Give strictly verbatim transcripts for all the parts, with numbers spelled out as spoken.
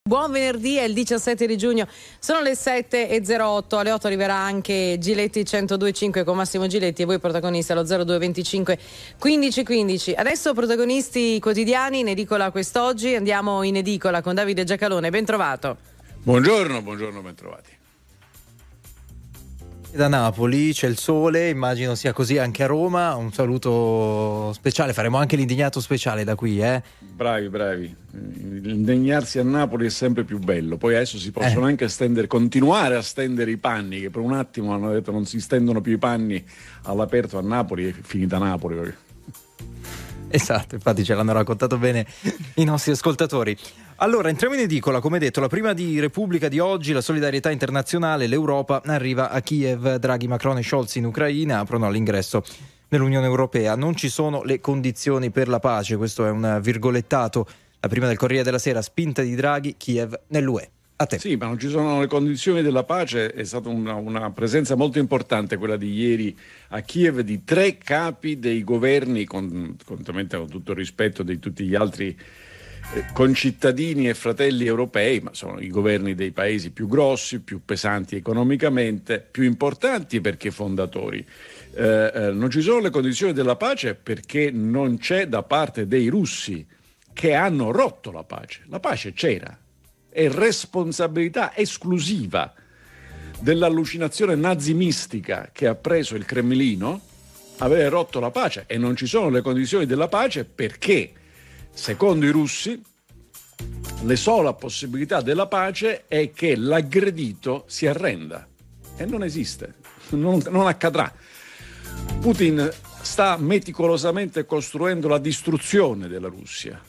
Buon venerdì, è il diciassette di giugno, sono le sette e zero otto, alle otto arriverà anche Giletti centodue e cinque con Massimo Giletti e voi protagonisti allo zero due venticinque quindici quindici. Adesso protagonisti quotidiani in edicola quest'oggi, andiamo in edicola con Davide Giacalone, ben trovato. Buongiorno, buongiorno, ben trovati. Da Napoli c'è il sole, immagino sia così anche a Roma. Un saluto speciale, faremo anche l'indignato speciale da qui, eh? Bravi, bravi. L'indegnarsi a Napoli è sempre più bello. Poi adesso si possono eh. anche stendere, continuare a stendere i panni, che per un attimo hanno detto non si stendono più i panni all'aperto a Napoli, è finita Napoli. Esatto, infatti ce l'hanno raccontato bene i nostri ascoltatori. Allora, entriamo in edicola, come detto, la prima di Repubblica di oggi, la solidarietà internazionale, l'Europa arriva a Kiev, Draghi, Macron e Scholz in Ucraina aprono all'ingresso nell'Unione Europea. Non ci sono le condizioni per la pace, questo è un virgolettato, la prima del Corriere della Sera, spinta di Draghi, Kiev nell'U E. A te. Sì, ma non ci sono le condizioni della pace, è stata una, una presenza molto importante quella di ieri a Kiev di tre capi dei governi, con, con, con tutto il rispetto di tutti gli altri eh, concittadini e fratelli europei, ma sono i governi dei paesi più grossi, più pesanti economicamente, più importanti perché fondatori. Eh, eh, non ci sono le condizioni della pace perché non c'è da parte dei russi che hanno rotto la pace. La pace c'era. È responsabilità esclusiva dell'allucinazione nazimistica che ha preso il Cremlino avere rotto la pace, e non ci sono le condizioni della pace perché, secondo i russi, la sola possibilità della pace è che l'aggredito si arrenda, e non esiste, non, non accadrà. Putin sta meticolosamente costruendo la distruzione della Russia.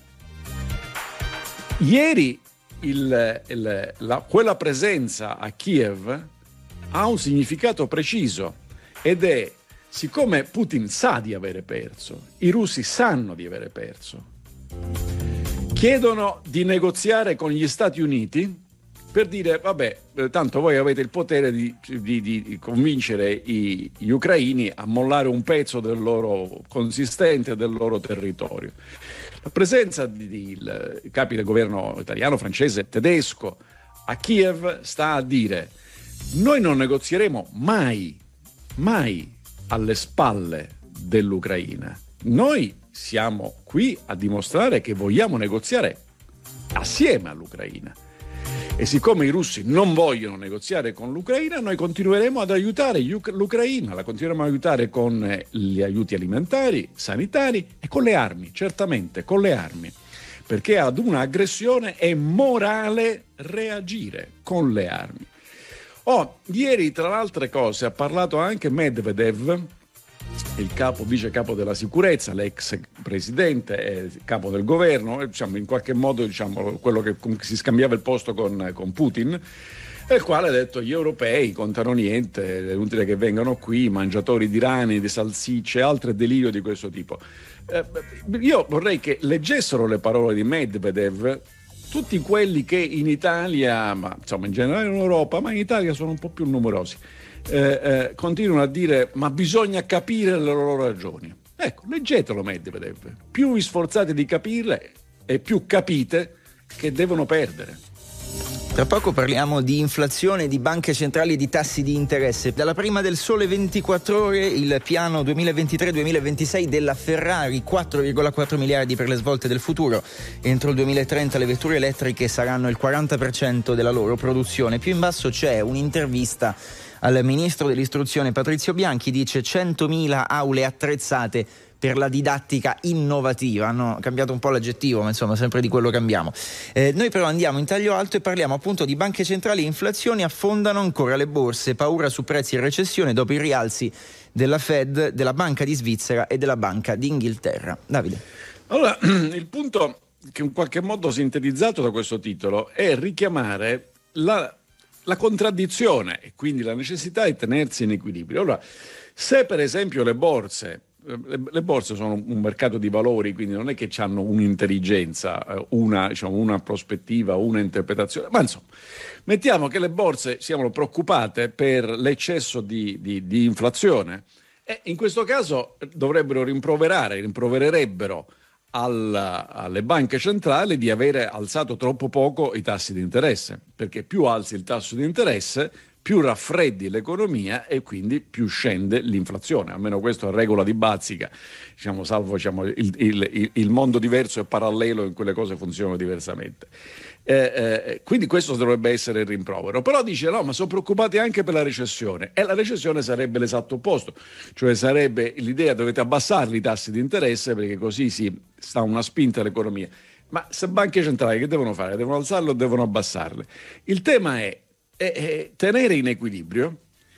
Ieri Il, il, la, quella presenza a Kiev ha un significato preciso, ed è, siccome Putin sa di avere perso, i russi sanno di avere perso, chiedono di negoziare con gli Stati Uniti per dire vabbè, tanto voi avete il potere di, di, di convincere i, gli ucraini a mollare un pezzo del loro consistente del loro territorio. La presenza di, di il, capi del governo italiano, francese, tedesco a Kiev sta a dire: noi non negozieremo mai, mai alle spalle dell'Ucraina. Noi siamo qui a dimostrare che vogliamo negoziare assieme all'Ucraina. E siccome i russi non vogliono negoziare con l'Ucraina, noi continueremo ad aiutare l'Ucraina, la continueremo ad aiutare con gli aiuti alimentari, sanitari e con le armi, certamente con le armi, perché ad un'aggressione è morale reagire con le armi. Oh, ieri, tra le altre cose, ha parlato anche Medvedev, il capo, vice capo della sicurezza, l'ex presidente e capo del governo, diciamo, in qualche modo diciamo, quello che si scambiava il posto con, con Putin, il quale ha detto: gli europei contano niente, è inutile che vengano qui, mangiatori di rani, di salsicce, altro delirio di questo tipo. Eh, io vorrei che leggessero le parole di Medvedev tutti quelli che in Italia, ma insomma in generale in Europa, ma in Italia sono un po' più numerosi, Eh, eh, continuano a dire ma bisogna capire le loro ragioni. Ecco, leggetelo Medvedev, più vi sforzate di capirle e più capite che devono perdere. Tra poco parliamo di inflazione, di banche centrali e di tassi di interesse. Dalla prima del Sole ventiquattro Ore il piano duemilaventitré duemilaventisei della Ferrari, quattro virgola quattro miliardi per le svolte del futuro. Entro il duemilatrenta le vetture elettriche saranno il quaranta per cento della loro produzione. Più in basso c'è un'intervista al ministro dell'istruzione Patrizio Bianchi, dice centomila aule attrezzate per la didattica innovativa. Hanno cambiato un po' l'aggettivo, ma insomma sempre di quello cambiamo. Eh, noi però andiamo in taglio alto e parliamo appunto di banche centrali e inflazioni. Affondano ancora le borse, paura su prezzi e recessione dopo i rialzi della Fed, della Banca di Svizzera e della Banca d'Inghilterra. Davide. Allora, il punto che in qualche modo sintetizzato da questo titolo è richiamare la la contraddizione e quindi la necessità di tenersi in equilibrio. Allora, se per esempio le borse, le, le borse sono un mercato di valori, quindi non è che hanno un'intelligenza, una, diciamo, una prospettiva, una interpretazione, ma insomma, mettiamo che le borse siano preoccupate per l'eccesso di, di, di inflazione, e in questo caso dovrebbero rimproverare, rimprovererebbero alla, alle banche centrali di avere alzato troppo poco i tassi di interesse, perché più alzi il tasso di interesse, più raffreddi l'economia e quindi più scende l'inflazione. Almeno questa è regola di bazzica, diciamo, salvo diciamo, il, il, il mondo diverso e parallelo in cui le cose funzionano diversamente. Eh, eh, quindi questo dovrebbe essere il rimprovero. Però dice no, ma sono preoccupati anche per la recessione, e la recessione sarebbe l'esatto opposto, cioè sarebbe l'idea: dovete abbassare i tassi di interesse perché così si sta una spinta all'economia. Ma se banche centrali che devono fare? Devono alzarle o devono abbassarle? Il tema è è tenere in equilibrio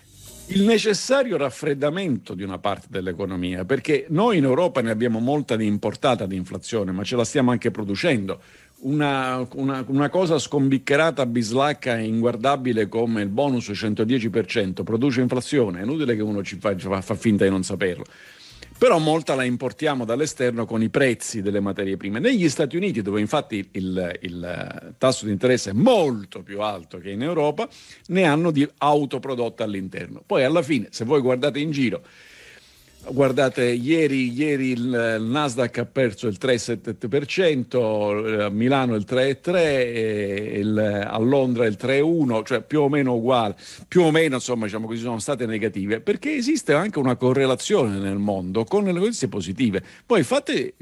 il necessario raffreddamento di una parte dell'economia, perché noi in Europa ne abbiamo molta di importata di inflazione, ma ce la stiamo anche producendo. Una, una, una cosa scombiccherata, bislacca e inguardabile come il bonus centodieci per cento produce inflazione. È inutile che uno ci fa, fa, fa finta di non saperlo. Però molta la importiamo dall'esterno con i prezzi delle materie prime. Negli Stati Uniti, dove infatti il, il tasso di interesse è molto più alto che in Europa, ne hanno di autoprodotta all'interno. Poi alla fine, se voi guardate in giro, guardate, ieri, ieri il Nasdaq ha perso il tre virgola sette per cento, a Milano il tre virgola tre per cento, a Londra il tre virgola uno per cento, cioè più o meno uguale, più o meno insomma diciamo così sono state negative, perché esiste anche una correlazione nel mondo con le notizie positive. Poi fate,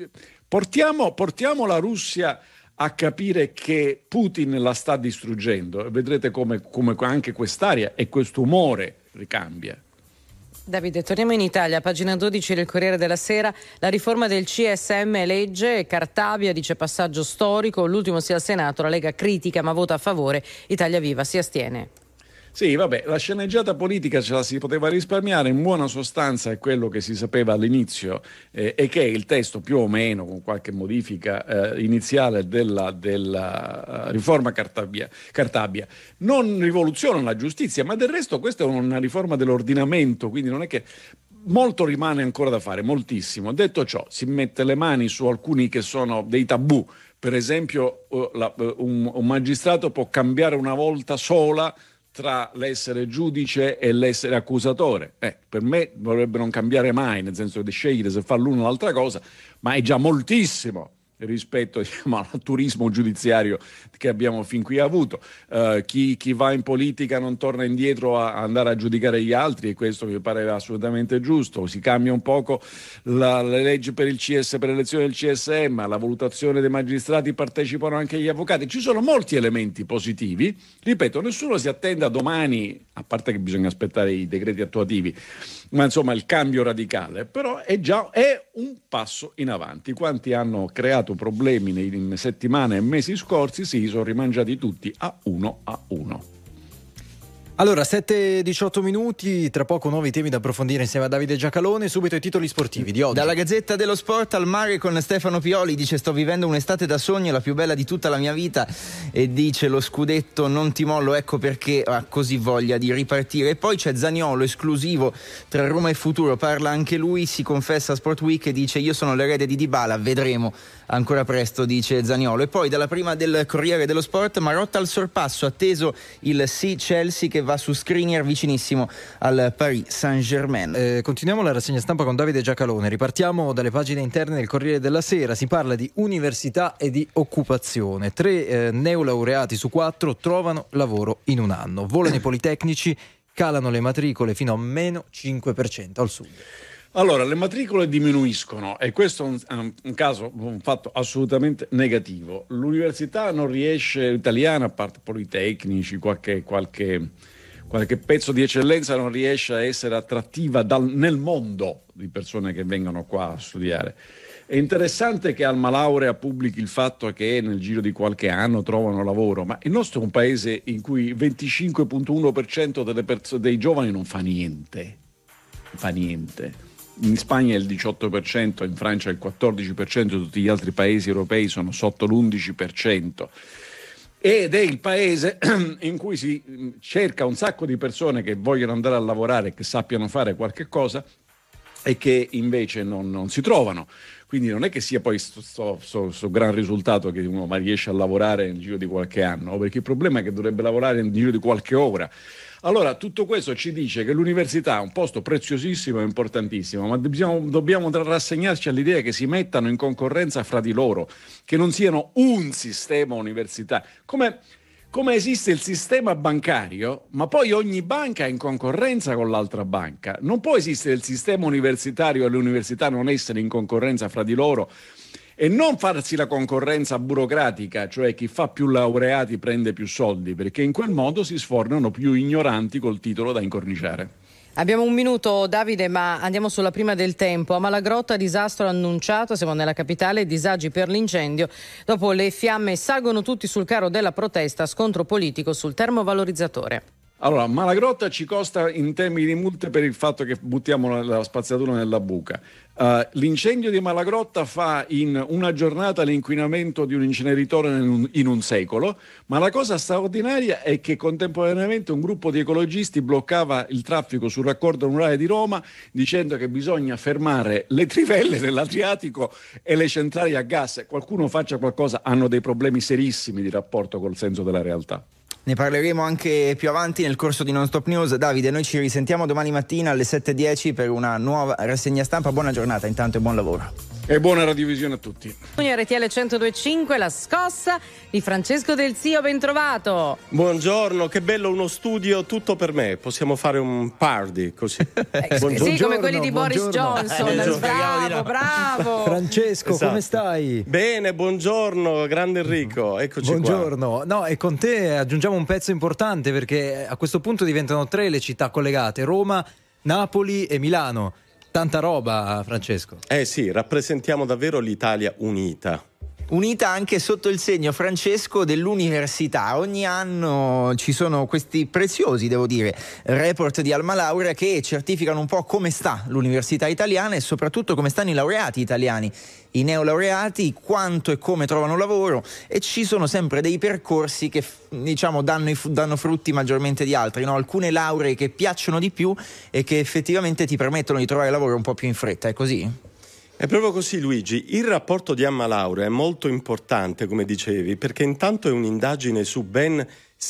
portiamo, portiamo la Russia a capire che Putin la sta distruggendo e vedrete come, come anche quest'area e questo umore ricambia. Davide, torniamo in Italia, pagina dodici del Corriere della Sera. La riforma del C S M legge, Cartabia dice passaggio storico, l'ultimo sia al Senato, la Lega critica ma vota a favore, Italia Viva si astiene. Sì, vabbè, la sceneggiata politica ce la si poteva risparmiare, in buona sostanza è quello che si sapeva all'inizio eh, e che è il testo più o meno, con qualche modifica eh, iniziale della, della uh, riforma Cartabia, Cartabia. Non rivoluziona la giustizia, ma del resto questa è una riforma dell'ordinamento, quindi non è che... Molto rimane ancora da fare, moltissimo. Detto ciò, si mette le mani su alcuni che sono dei tabù. Per esempio, uh, la, uh, un, un magistrato può cambiare una volta sola tra l'essere giudice e l'essere accusatore. Eh, per me dovrebbe non cambiare mai, nel senso di scegliere se fa l'uno o l'altra cosa, ma è già moltissimo rispetto diciamo, al turismo giudiziario che abbiamo fin qui avuto. Uh, chi, chi va in politica non torna indietro a, a andare a giudicare gli altri, e questo mi pare assolutamente giusto. Si cambia un poco la, le leggi per il C S, per l'elezione del C S M, alla valutazione dei magistrati partecipano anche gli avvocati. Ci sono molti elementi positivi, ripeto, nessuno si attenda domani, a parte che bisogna aspettare i decreti attuativi, ma insomma il cambio radicale, però è già è un passo in avanti. Quanti hanno creato problemi nei settimane e mesi scorsi si sono rimangiati tutti a uno a uno. Allora, sette e diciotto minuti, tra poco nuovi temi da approfondire insieme a Davide Giacalone. Subito i titoli sportivi di oggi. Dalla Gazzetta dello Sport al mare con Stefano Pioli, dice sto vivendo un'estate da sogno, la più bella di tutta la mia vita, e dice lo scudetto non ti mollo, ecco perché ha così voglia di ripartire. E poi c'è Zaniolo, esclusivo tra Roma e Futuro, parla anche lui, si confessa a Sport Week e dice io sono l'erede di Dybala, vedremo, ancora presto, dice Zaniolo. E poi dalla prima del Corriere dello Sport, Marotta al sorpasso, atteso il sì Chelsea che va su Skriniar vicinissimo al Paris Saint-Germain. Eh, continuiamo la rassegna stampa con Davide Giacalone. Ripartiamo dalle pagine interne del Corriere della Sera. Si parla di università e di occupazione. Tre eh, neolaureati su quattro trovano lavoro in un anno. Volano i politecnici, calano le matricole fino a meno cinque per cento al sud. Allora, le matricole diminuiscono e questo è un, un caso, un fatto assolutamente negativo. L'università non riesce, italiana, a parte politecnici, qualche, qualche, qualche pezzo di eccellenza, non riesce a essere attrattiva dal, nel mondo di persone che vengono qua a studiare. È interessante che Alma Laurea pubblichi il fatto che nel giro di qualche anno trovano lavoro, ma il nostro è un paese in cui il venticinque virgola uno per cento delle perso- dei giovani non fa niente, non fa niente. In Spagna è il diciotto per cento, in Francia è il quattordici per cento, tutti gli altri paesi europei sono sotto l'undici per cento. Ed è il paese in cui si cerca un sacco di persone che vogliono andare a lavorare, che sappiano fare qualche cosa e che invece non, non si trovano. quindi non è che sia poi questo gran risultato che uno ma riesce a lavorare nel giro di qualche anno, perché il problema è che dovrebbe lavorare nel giro di qualche ora. Allora, tutto questo ci dice che l'università è un posto preziosissimo e importantissimo, ma dobbiamo, dobbiamo rassegnarci all'idea che si mettano in concorrenza fra di loro, che non siano un sistema universitario. Come, come esiste il sistema bancario, ma poi ogni banca è in concorrenza con l'altra banca. Non può esistere il sistema universitario e le università non essere in concorrenza fra di loro e non farsi la concorrenza burocratica, cioè chi fa più laureati prende più soldi, perché in quel modo si sfornano più ignoranti col titolo da incorniciare. Abbiamo un minuto, Davide, ma andiamo sulla prima del tempo. A Malagrotta disastro annunciato, siamo nella capitale, disagi per l'incendio. Dopo le fiamme salgono tutti sul carro della protesta, scontro politico sul termovalorizzatore. Allora, Malagrotta ci costa in termini di multe per il fatto che buttiamo la spazzatura nella buca. Uh, l'incendio di Malagrotta fa in una giornata l'inquinamento di un inceneritore in un, in un secolo, ma la cosa straordinaria è che contemporaneamente un gruppo di ecologisti bloccava il traffico sul raccordo anulare di Roma dicendo che bisogna fermare le trivelle dell'Adriatico e le centrali a gas. Qualcuno faccia qualcosa, hanno dei problemi serissimi di rapporto col senso della realtà. Ne parleremo anche più avanti nel corso di Non Stop News. Davide, noi ci risentiamo domani mattina alle sette e dieci per una nuova rassegna stampa. Buona giornata intanto e buon lavoro. E buona radiovisione a tutti. R T L centodue e cinque, la scossa di Francesco Del Zio, ben trovato. Buongiorno, che bello, uno studio tutto per me. Possiamo fare un party così. Eh, sì, come quelli di Boris Johnson. Eh, bravo, bravo. Francesco, esatto. Come stai? Bene, buongiorno, grande Enrico. Eccoci buongiorno. qua. No, e con te aggiungiamo un pezzo importante, perché a questo punto diventano tre le città collegate: Roma, Napoli e Milano. Tanta roba, Francesco. Eh sì, rappresentiamo davvero l'Italia unita. Unita anche sotto il segno, Francesco, dell'università. Ogni anno ci sono questi preziosi, devo dire, report di Alma Laurea che certificano un po' come sta l'università italiana e soprattutto come stanno i laureati italiani, i neolaureati, quanto e come trovano lavoro, e ci sono sempre dei percorsi che, diciamo, danno, i, danno frutti maggiormente di altri, no? Alcune lauree che piacciono di più e che effettivamente ti permettono di trovare lavoro un po' più in fretta, è così? È proprio così, Luigi. Il rapporto di Alma Laurea è molto importante, come dicevi, perché intanto è un'indagine su ben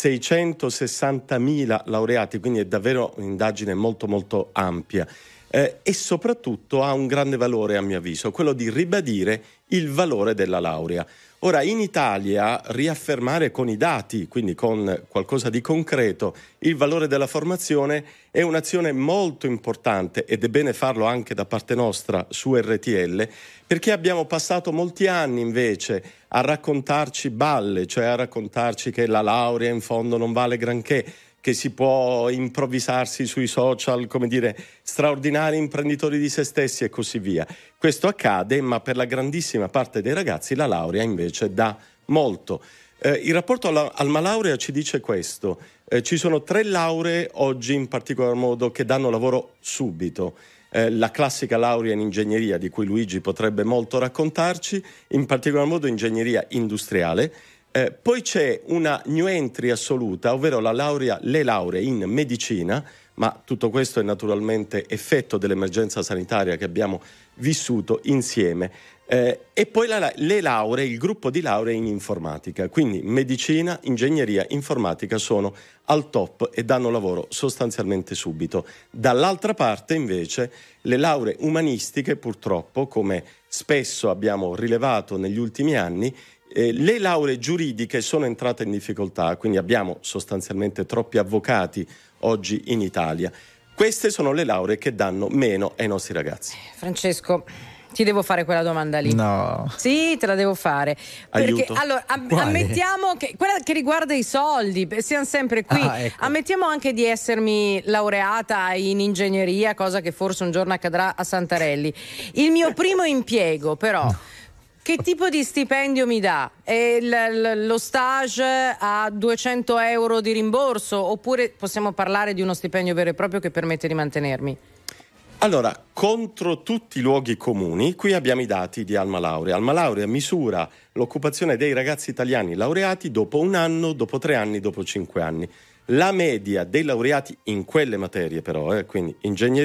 seicentosessantamila laureati, quindi è davvero un'indagine molto molto ampia. Eh, e soprattutto ha un grande valore, a mio avviso, quello di ribadire il valore della laurea. Ora, in Italia, riaffermare con i dati, quindi con qualcosa di concreto, il valore della formazione è un'azione molto importante, ed è bene farlo anche da parte nostra su R T L, perché abbiamo passato molti anni invece a raccontarci balle, cioè a raccontarci che la laurea in fondo non vale granché, che si può improvvisarsi sui social, come dire, straordinari imprenditori di se stessi e così via. Questo accade, ma per la grandissima parte dei ragazzi la laurea invece dà molto. Eh, il rapporto alla, Alma Laurea ci dice questo: eh, ci sono tre lauree oggi in particolar modo che danno lavoro subito. Eh, la classica laurea in ingegneria, di cui Luigi potrebbe molto raccontarci, in particolar modo ingegneria industriale. Eh, poi c'è una new entry assoluta, ovvero la laurea, le lauree in medicina, ma tutto questo è naturalmente effetto dell'emergenza sanitaria che abbiamo vissuto insieme. Eh, e poi la, le lauree, il gruppo di lauree in informatica, quindi medicina, ingegneria, informatica sono al top e danno lavoro sostanzialmente subito. Dall'altra parte invece le lauree umanistiche, purtroppo, come spesso abbiamo rilevato negli ultimi anni, Eh, le lauree giuridiche sono entrate in difficoltà, quindi abbiamo sostanzialmente troppi avvocati oggi in Italia. Queste sono le lauree che danno meno ai nostri ragazzi. Francesco, ti devo fare quella domanda lì. No. Sì, te la devo fare. Perché Aiuto. allora am- ammettiamo che quella che riguarda i soldi, siamo sempre qui. Ah, ecco. Ammettiamo anche di essermi laureata in ingegneria, cosa che forse un giorno accadrà a Santarelli. Il mio primo impiego, però. Che tipo di stipendio mi dà? E l- l- lo stage a duecento euro di rimborso, oppure possiamo parlare di uno stipendio vero e proprio che permette di mantenermi? Allora, contro tutti i luoghi comuni, qui abbiamo i dati di Alma Laurea. Alma Laurea misura l'occupazione dei ragazzi italiani laureati dopo un anno, dopo tre anni, dopo cinque anni. La media dei laureati in quelle materie però, eh, quindi ingegneria,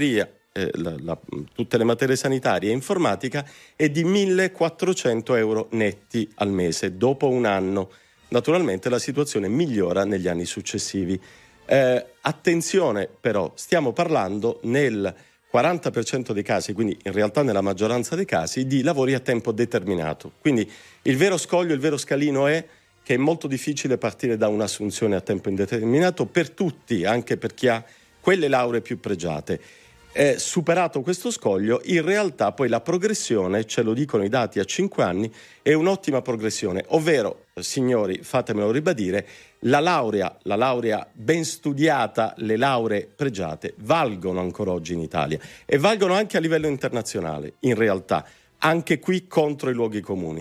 eh, la, la, tutte le materie sanitarie e informatica è di millequattrocento euro netti al mese dopo un anno. Naturalmente la situazione migliora negli anni successivi. Eh, attenzione però, stiamo parlando nel quaranta per cento dei casi, quindi in realtà nella maggioranza dei casi, di lavori a tempo determinato. Quindi il vero scoglio, il vero scalino è che è molto difficile partire da un'assunzione a tempo indeterminato per tutti, anche per chi ha quelle lauree più pregiate. Eh, superato questo scoglio, in realtà poi la progressione, ce lo dicono i dati a cinque anni, è un'ottima progressione, ovvero, signori, fatemelo ribadire, la laurea, la laurea ben studiata, le lauree pregiate valgono ancora oggi in Italia e valgono anche a livello internazionale, in realtà, anche qui contro i luoghi comuni.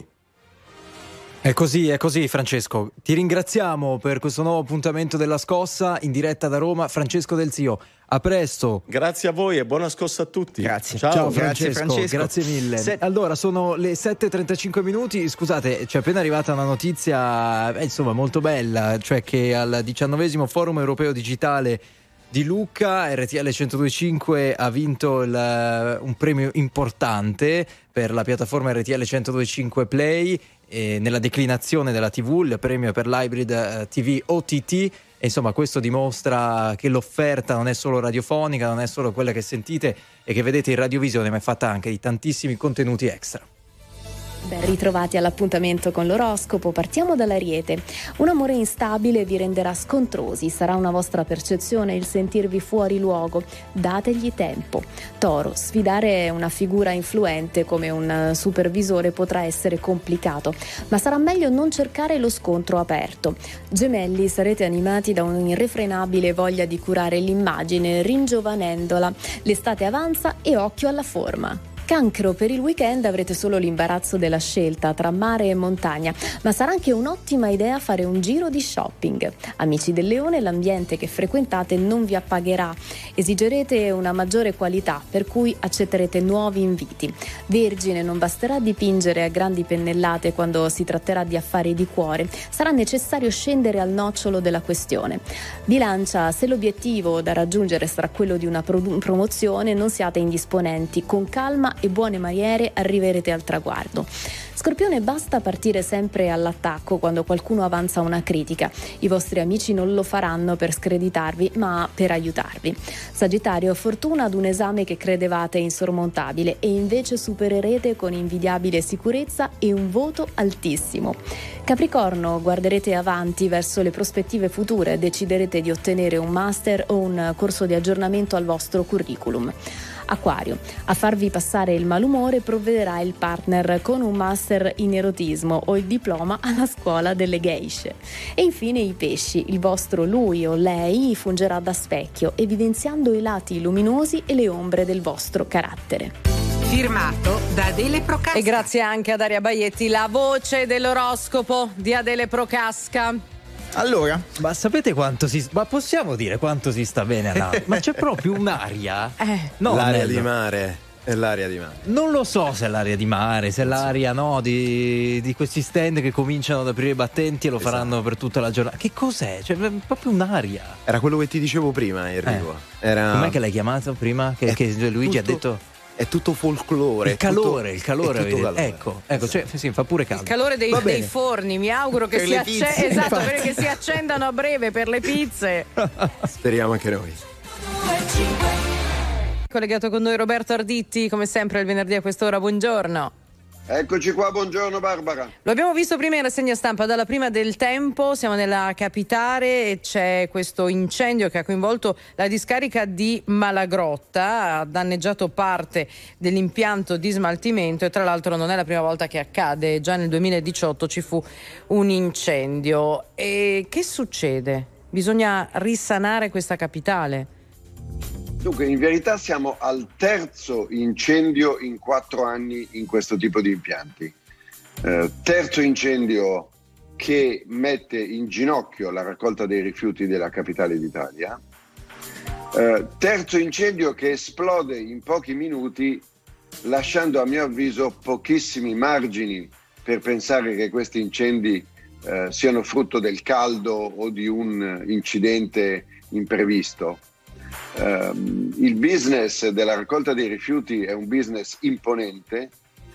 È così, è così Francesco. Ti ringraziamo per questo nuovo appuntamento della Scossa in diretta da Roma. Francesco Del Zio, a presto. Grazie a voi e buona scossa a tutti. Grazie. Ciao, Ciao Grazie, Francesco, Francesco. grazie mille. Se- Allora, sono le sette e trentacinque minuti. Scusate, c'è appena arrivata una notizia, eh, insomma, molto bella, cioè che al diciannovesimo Forum Europeo Digitale di Lucca R T L centodue e cinque ha vinto il, un premio importante per la piattaforma R T L centodue e cinque Play. E nella declinazione della tivù, il premio per l'hybrid T V O T T, e insomma questo dimostra che l'offerta non è solo radiofonica, non è solo quella che sentite e che vedete in radiovisione, ma è fatta anche di tantissimi contenuti extra. Ben ritrovati all'appuntamento con l'oroscopo. Partiamo dall'Ariete. Un amore instabile vi renderà scontrosi, sarà una vostra percezione il sentirvi fuori luogo, dategli tempo. Toro, sfidare una figura influente come un supervisore potrà essere complicato, ma sarà meglio non cercare lo scontro aperto. Gemelli, sarete animati da un'irrefrenabile voglia di curare l'immagine ringiovanendola. L'estate avanza e occhio alla forma. Cancro, per il weekend avrete solo l'imbarazzo della scelta tra mare e montagna, ma sarà anche un'ottima idea fare un giro di shopping. Amici del Leone, l'ambiente che frequentate non vi appagherà, esigerete una maggiore qualità, per cui accetterete nuovi inviti. Vergine, non basterà dipingere a grandi pennellate quando si tratterà di affari di cuore, sarà necessario scendere al nocciolo della questione. Bilancia, se l'obiettivo da raggiungere sarà quello di una pro- promozione, non siate indisponenti, con calma e buone maniere arriverete al traguardo. Scorpione, basta partire sempre all'attacco quando qualcuno avanza una critica. I vostri amici non lo faranno per screditarvi, ma per aiutarvi. Sagittario, fortuna ad un esame che credevate insormontabile e invece supererete con invidiabile sicurezza e un voto altissimo. Capricorno, guarderete avanti verso le prospettive future, deciderete di ottenere un master o un corso di aggiornamento al vostro curriculum. Acquario, a farvi passare il malumore provvederà il partner con un master in erotismo o il diploma alla scuola delle geishe. E infine i pesci, il vostro lui o lei fungerà da specchio, evidenziando i lati luminosi e le ombre del vostro carattere. Firmato da Adele Procasca. E grazie anche a Daria Baietti, la voce dell'oroscopo di Adele Procasca. Allora, Ma sapete quanto si... Ma possiamo dire quanto si sta bene a Napoli? Ma c'è proprio un'aria? Eh. No, l'aria Nello. di mare è l'aria di mare. Non lo so se è l'aria di mare, se è l'aria no, di, di questi stand che cominciano ad aprire i battenti e lo faranno per tutta la giornata. Che cos'è? Cioè, è proprio un'aria. Era quello che ti dicevo prima, Enrico. Eh. Era... Com'è che l'hai chiamato prima? Che, È che Luigi tutto- ha detto... È tutto folklore. Il è tutto- calore, il calore, è tutto vedi? calore. Ecco, ecco, cioè, sì, fa pure caldo. Il calore dei, Va bene. dei forni, mi auguro che Per si, le acce- pizze, esatto, infatti. perché si accendano a breve per le pizze. Speriamo anche noi. Collegato con noi Roberto Arditti, come sempre il venerdì a quest'ora, buongiorno. Eccoci qua, buongiorno Barbara. Lo abbiamo visto prima in rassegna stampa, dalla prima del tempo, siamo nella capitale e c'è questo incendio che ha coinvolto la discarica di Malagrotta, ha danneggiato parte dell'impianto di smaltimento e tra l'altro non è la prima volta che accade, già nel duemiladiciotto ci fu un incendio. E che succede? Bisogna risanare questa capitale? Dunque, in verità siamo al terzo incendio in quattro anni in questo tipo di impianti. Eh, terzo incendio che mette in ginocchio la raccolta dei rifiuti della capitale d'Italia. Eh, terzo incendio che esplode in pochi minuti, lasciando a mio avviso pochissimi margini per pensare che questi incendi eh, siano frutto del caldo o di un incidente imprevisto. ehm, il business della raccolta dei rifiuti è un business imponente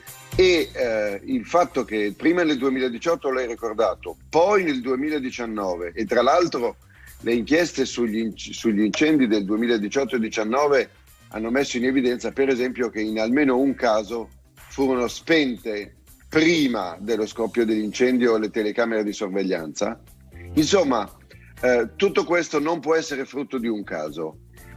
e eh, il fatto che prima nel duemiladiciotto l'hai ricordato, poi nel duemiladiciannove e tra l'altro le inchieste sugli, sugli incendi del duemiladiciotto e diciannove hanno messo in evidenza per esempio che in almeno un caso furono spente prima dello scoppio dell'incendio le telecamere di sorveglianza. Insomma, eh, tutto questo non può essere frutto di un caso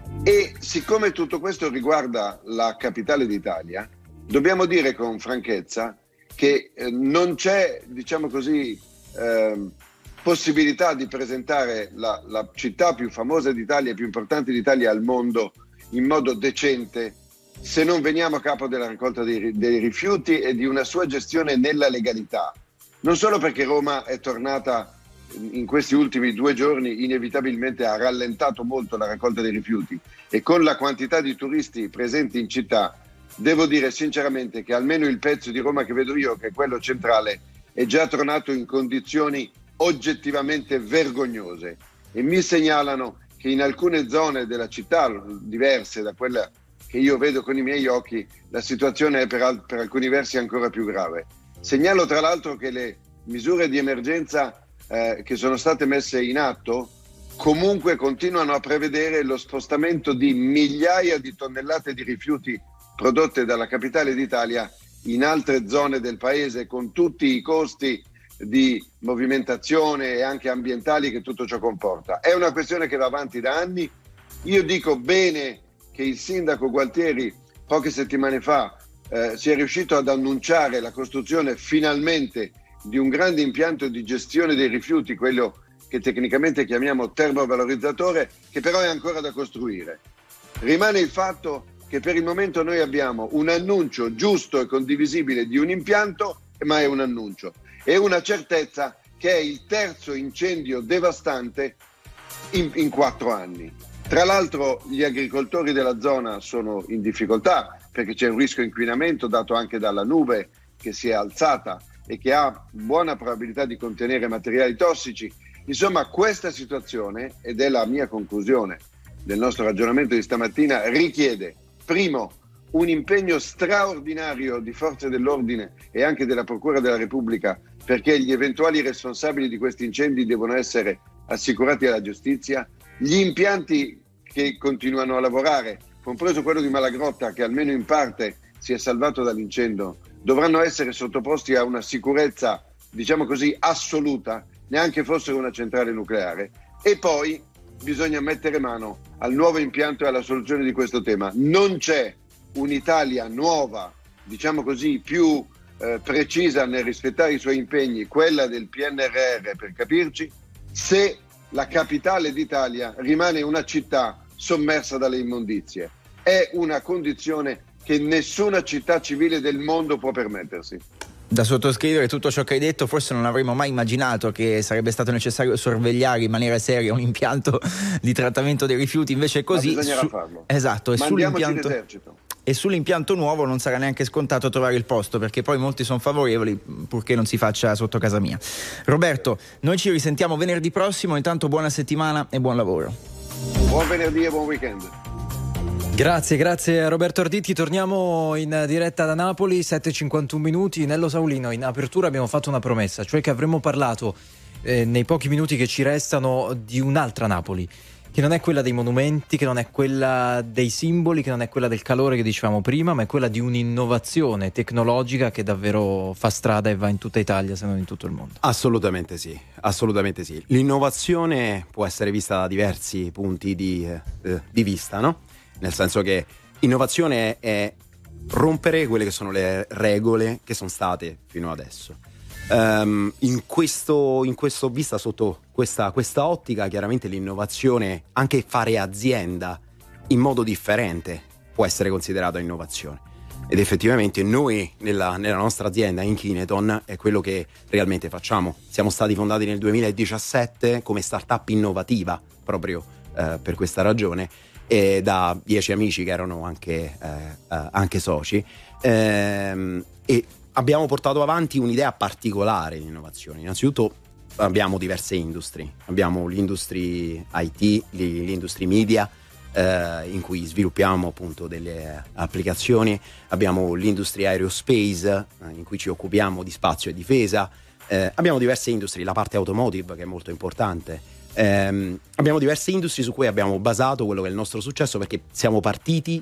e siccome tutto questo riguarda la capitale d'Italia, dobbiamo dire con franchezza che eh, non c'è, diciamo così, eh, possibilità di presentare la, la città più famosa d'Italia e più importante d'Italia al mondo in modo decente se non veniamo a capo della raccolta dei, dei rifiuti e di una sua gestione nella legalità. Non solo perché Roma è tornata in questi ultimi due giorni, inevitabilmente ha rallentato molto la raccolta dei rifiuti e con la quantità di turisti presenti in città, devo dire sinceramente che almeno il pezzo di Roma che vedo io, che è quello centrale, è già tornato in condizioni oggettivamente vergognose e mi segnalano che in alcune zone della città, diverse da quella che io vedo con i miei occhi, la situazione è per, al- per alcuni versi ancora più grave. Segnalo tra l'altro che le misure di emergenza eh, che sono state messe in atto comunque continuano a prevedere lo spostamento di migliaia di tonnellate di rifiuti prodotte dalla capitale d'Italia in altre zone del paese, con tutti i costi di movimentazione e anche ambientali che tutto ciò comporta. È una questione che va avanti da anni. Io dico bene che il sindaco Gualtieri poche settimane fa eh, sia riuscito ad annunciare la costruzione finalmente di un grande impianto di gestione dei rifiuti, quello che tecnicamente chiamiamo termovalorizzatore, che però è ancora da costruire. Rimane il fatto che per il momento noi abbiamo un annuncio giusto e condivisibile di un impianto, ma è un annuncio, e una certezza che è il terzo incendio devastante in, in quattro anni. Tra l'altro gli agricoltori della zona sono in difficoltà perché c'è un rischio inquinamento dato anche dalla nube che si è alzata e che ha buona probabilità di contenere materiali tossici. Insomma, questa situazione, ed è la mia conclusione del nostro ragionamento di stamattina, richiede, primo, un impegno straordinario di forze dell'ordine e anche della Procura della Repubblica perché gli eventuali responsabili di questi incendi devono essere assicurati alla giustizia. Gli impianti che continuano a lavorare, compreso quello di Malagrotta che almeno in parte si è salvato dall'incendio, dovranno essere sottoposti a una sicurezza, diciamo così, assoluta, neanche fossero una centrale nucleare. E poi bisogna mettere mano al nuovo impianto e alla soluzione di questo tema. Non c'è un'Italia nuova, diciamo così, più eh, precisa nel rispettare i suoi impegni, quella del P N R R per capirci, se la capitale d'Italia rimane una città sommersa dalle immondizie. È una condizione che nessuna città civile del mondo può permettersi. Da sottoscrivere tutto ciò che hai detto. Forse non avremmo mai immaginato che sarebbe stato necessario sorvegliare in maniera seria un impianto di trattamento dei rifiuti, invece è così. Ma bisognerà su... farlo. Esatto, e sull'impianto... l'esercito. E sull'impianto nuovo non sarà neanche scontato trovare il posto, perché poi molti sono favorevoli purché non si faccia sotto casa mia. Roberto, noi ci risentiamo venerdì prossimo, intanto buona settimana e buon lavoro. Buon venerdì e buon weekend. Grazie, grazie a Roberto Arditi. Torniamo in diretta da Napoli, sette e cinquantuno minuti. Nello Saulino, in apertura abbiamo fatto una promessa, cioè che avremmo parlato eh, nei pochi minuti che ci restano di un'altra Napoli, che non è quella dei monumenti, che non è quella dei simboli, che non è quella del calore che dicevamo prima, ma è quella di un'innovazione tecnologica che davvero fa strada e va in tutta Italia, se non in tutto il mondo. Assolutamente sì, assolutamente sì. L'innovazione può essere vista da diversi punti di, eh, di vista, no? Nel senso che innovazione è rompere quelle che sono le regole che sono state fino adesso. Um, in questo in questo vista sotto questa, questa ottica, chiaramente l'innovazione, anche fare azienda in modo differente, può essere considerata innovazione. Ed effettivamente noi nella, nella nostra azienda in Kineton è quello che realmente facciamo. Siamo stati fondati nel duemiladiciassette come startup innovativa proprio eh, per questa ragione, e da dieci amici che erano anche, eh, eh, anche soci, ehm, e abbiamo portato avanti un'idea particolare di innovazione. Innanzitutto abbiamo diverse industrie, abbiamo l'industria I T, l'industria media, eh, in cui sviluppiamo appunto delle applicazioni. Abbiamo l'industria aerospace, eh, in cui ci occupiamo di spazio e difesa. Eh, abbiamo diverse industrie, la parte automotive che è molto importante. Eh, abbiamo diverse industrie su cui abbiamo basato quello che è il nostro successo, perché siamo partiti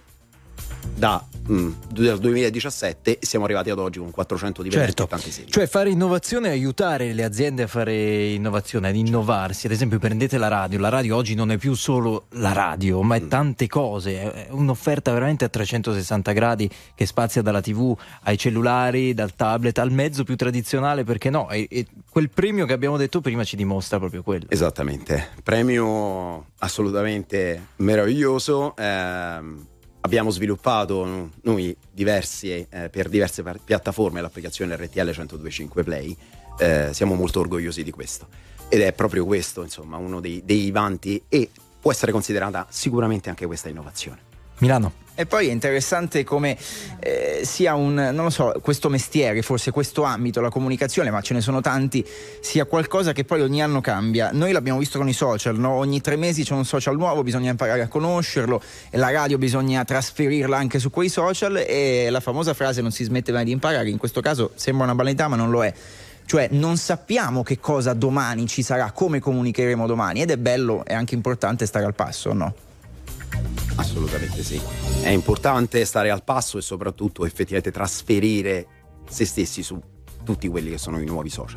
da mm, dal duemiladiciassette e siamo arrivati ad oggi con quattrocento dipendenti certo. e tanti sedi. Cioè fare innovazione e aiutare le aziende a fare innovazione, ad innovarsi. Ad esempio prendete la radio, la radio oggi non è più solo la radio, ma è tante cose, è un'offerta veramente a trecentosessanta gradi che spazia dalla tivù ai cellulari, dal tablet al mezzo più tradizionale, perché no? E, e quel premio che abbiamo detto prima ci dimostra proprio quello. Esattamente, premio assolutamente meraviglioso. ehm, Abbiamo sviluppato noi diversi, eh, per diverse par- piattaforme l'applicazione R T L centodue e cinque Play, eh, siamo molto orgogliosi di questo ed è proprio questo insomma uno dei, dei vanti, e può essere considerata sicuramente anche questa innovazione. Milano. E poi è interessante come eh, sia un, non lo so, questo mestiere, forse questo ambito, la comunicazione, ma ce ne sono tanti, sia qualcosa che poi ogni anno cambia. Noi l'abbiamo visto con i social, no? Ogni tre mesi c'è un social nuovo, bisogna imparare a conoscerlo, e la radio bisogna trasferirla anche su quei social, e la famosa frase non si smette mai di imparare, in questo caso sembra una banalità ma non lo è. Cioè non sappiamo che cosa domani ci sarà, come comunicheremo domani, ed è bello e anche importante stare al passo, no? Assolutamente sì, è importante stare al passo e soprattutto effettivamente trasferire se stessi su tutti quelli che sono i nuovi social.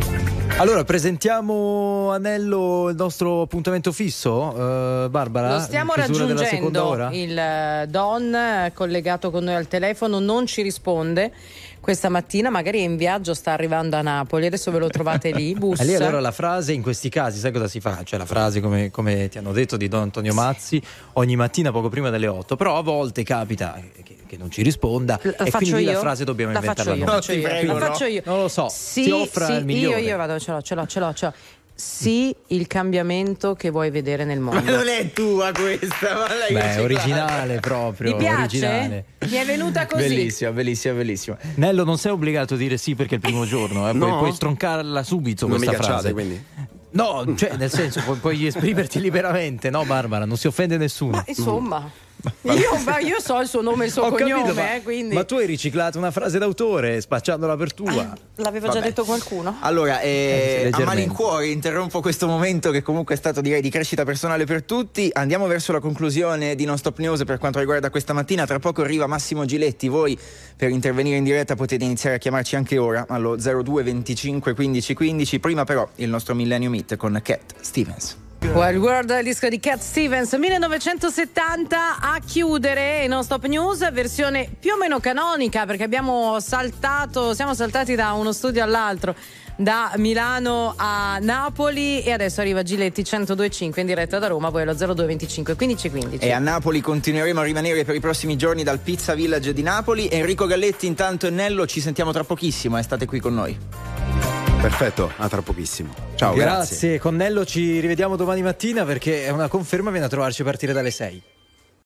Allora presentiamo Anello, il nostro appuntamento fisso, uh, Barbara? Lo stiamo raggiungendo, il Don collegato con noi al telefono non ci risponde questa mattina, magari è in viaggio, sta arrivando a Napoli, adesso ve lo trovate lì, bussa. E lì allora la frase in questi casi, sai cosa si fa? Cioè la frase come, come ti hanno detto di Don Antonio Mazzi, ogni mattina poco prima delle otto, però a volte capita che, che non ci risponda, la e quindi io? la frase dobbiamo la inventarla faccio io, noi. faccio io, prego, la no? faccio io. Non lo so, sì, ti offra sì, il migliore. Io, io vado, ce l'ho, ce l'ho, ce l'ho, ce l'ho, ce l'ho. Sì, il cambiamento che vuoi vedere nel mondo. Ma non è tua questa, ma lei Beh, è originale proprio. Mi piace? Originale. Mi è venuta così. Bellissima, bellissima, bellissima. Nello, non sei obbligato a dire sì perché è il primo giorno, eh? No. puoi, puoi stroncarla subito Non questa mi cacciate, frase. quindi. No, cioè nel senso puoi, puoi esprimerti liberamente, no Barbara? Non si offende nessuno. Ma insomma, io, ma io so il suo nome e il suo Ho cognome, capito, ma, eh, quindi. ma tu hai riciclato una frase d'autore spacciandola per tua. L'aveva Vabbè. già detto qualcuno? Allora, eh, Eh, a leggermente. malincuore interrompo questo momento che comunque è stato, direi, di crescita personale per tutti. Andiamo verso la conclusione di Non Stop News per quanto riguarda questa mattina. Tra poco arriva Massimo Giletti. Voi per intervenire in diretta potete iniziare a chiamarci anche ora allo zero due venticinque quindici quindici. Prima però il nostro Millennium Hit con Cat Stevens. Well, World, il disco di Cat Stevens, millenovecentosettanta, a chiudere i Non Stop News, versione più o meno canonica, perché abbiamo saltato, siamo saltati da uno studio all'altro, da Milano a Napoli, e adesso arriva Giletti centodue e cinque in diretta da Roma, poi allo zero due venticinque quindici quindici. E a Napoli continueremo a rimanere per i prossimi giorni dal Pizza Village di Napoli. Enrico Galletti intanto e Nello, ci sentiamo tra pochissimo e state qui con noi. Perfetto, a tra pochissimo. Ciao, Grazie. grazie. Con Nello ci rivediamo domani mattina perché è una conferma, viene a trovarci a partire dalle sei.